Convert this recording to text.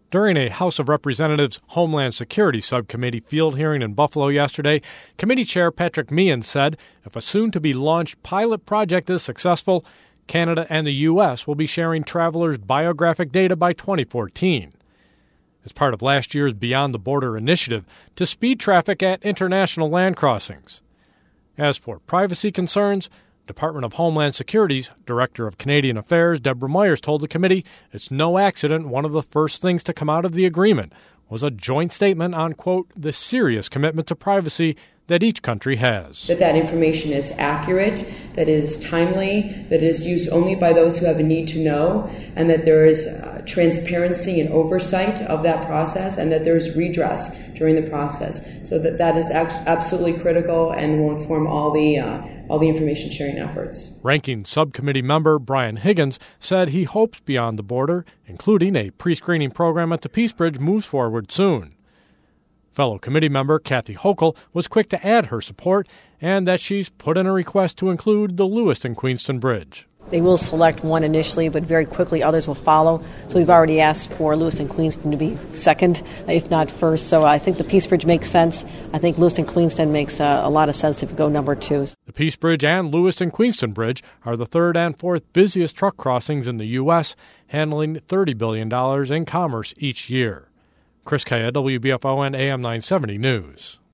During a House of Representatives Homeland Security Subcommittee field hearing in Buffalo yesterday, Committee Chair Patrick Meehan said if a soon-to-be-launched pilot project is successful, Canada and the U.S. will be sharing travelers' biographic data by 2014. As part of last year's Beyond the Border initiative to speed traffic at international land crossings. As for privacy concerns, Department of Homeland Security's Director of Canadian Affairs, Deborah Myers, told the committee it's no accident one of the first things to come out of the agreement was a joint statement on, quote, the serious commitment to privacy that each country has. That information is accurate, that it is timely, that it is used only by those who have a need to know, and that there is transparency and oversight of that process, and that there is redress during the process. So that is absolutely critical and will inform all the information sharing efforts. Ranking Subcommittee member Brian Higgins said he hopes Beyond the Border, including a pre-screening program at the Peace Bridge, moves forward soon. Fellow committee member Kathy Hochul was quick to add her support and that she's put in a request to include the Lewiston-Queenston Bridge. They will select one initially, but very quickly others will follow. So we've already asked for Lewiston-Queenston to be second, if not first. So I think the Peace Bridge makes sense. I think Lewiston-Queenston makes a lot of sense to go number two. The Peace Bridge and Lewiston-Queenston Bridge are the third and fourth busiest truck crossings in the U.S., handling $30 billion in commerce each year. Chris Kaya, WBFO and AM 970 News.